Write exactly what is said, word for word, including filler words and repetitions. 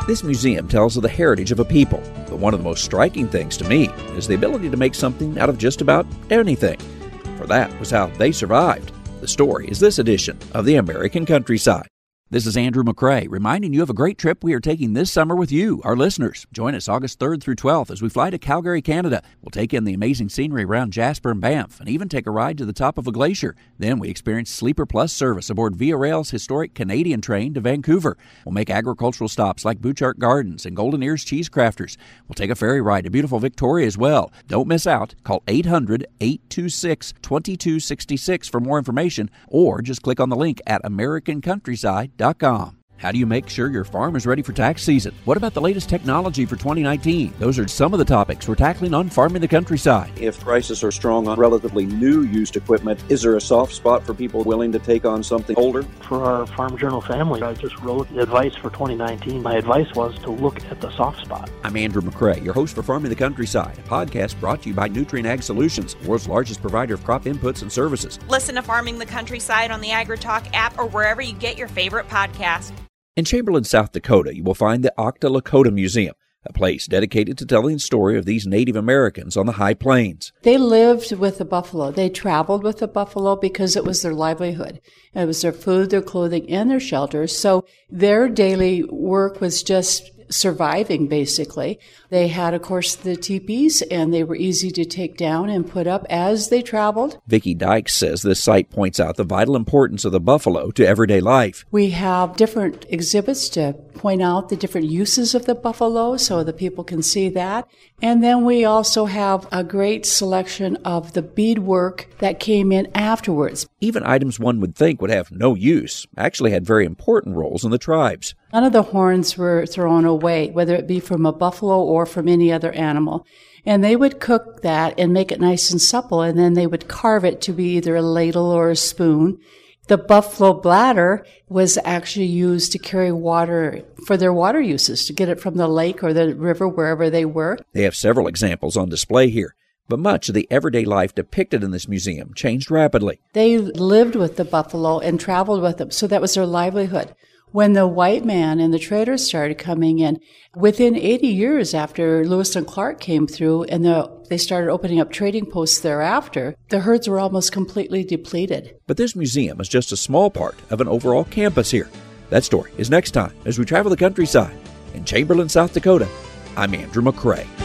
This museum tells of the heritage of a people, but one of the most striking things to me is the ability to make something out of just about anything. For that was how they survived. The story is this edition of The American Countryside. This is Andrew McCrae, reminding you of a great trip we are taking this summer with you, our listeners. Join us August third through twelfth as we fly to Calgary, Canada. We'll take in the amazing scenery around Jasper and Banff, and even take a ride to the top of a glacier. Then we experience Sleeper Plus service aboard Via Rail's historic Canadian train to Vancouver. We'll make agricultural stops like Butchart Gardens and Golden Ears Cheese Crafters. We'll take a ferry ride to beautiful Victoria as well. Don't miss out. Call eight hundred, eight two six, two two six six for more information, or just click on the link at american countryside dot com. How do you make sure your farm is ready for tax season? What about the latest technology for twenty nineteen? Those are some of the topics we're tackling on Farming the Countryside. If prices are strong on relatively new used equipment, is there a soft spot for people willing to take on something older? For our Farm Journal family, I just wrote advice for twenty nineteen. My advice was to look at the soft spot. I'm Andrew McCrae, your host for Farming the Countryside, a podcast brought to you by Nutrien Ag Solutions, the world's largest provider of crop inputs and services. Listen to Farming the Countryside on the AgriTalk app or wherever you get your favorite podcast. In Chamberlain, South Dakota, you will find the Okta Lakota Museum, a place dedicated to telling the story of these Native Americans on the high plains. They lived with the buffalo. They traveled with the buffalo because it was their livelihood. It was their food, their clothing, and their shelter. So their daily work was just surviving, basically. They had, of course, the teepees, and they were easy to take down and put up as they traveled. Vicki Dykes says this site points out the vital importance of the buffalo to everyday life. We have different exhibits to point out the different uses of the buffalo so the people can see that. And then we also have a great selection of the beadwork that came in afterwards. Even items one would think would have no use actually had very important roles in the tribes. None of the horns were thrown away, whether it be from a buffalo or from any other animal. And they would cook that and make it nice and supple, and then they would carve it to be either a ladle or a spoon. The buffalo bladder was actually used to carry water for their water uses, to get it from the lake or the river, wherever they were. They have several examples on display here, but much of the everyday life depicted in this museum changed rapidly. They lived with the buffalo and traveled with them, so that was their livelihood. When the white man and the traders started coming in, within eighty years after Lewis and Clark came through and the, they started opening up trading posts thereafter, the herds were almost completely depleted. But this museum is just a small part of an overall campus here. That story is next time as we travel the countryside. In Chamberlain, South Dakota, I'm Andrew McCrae.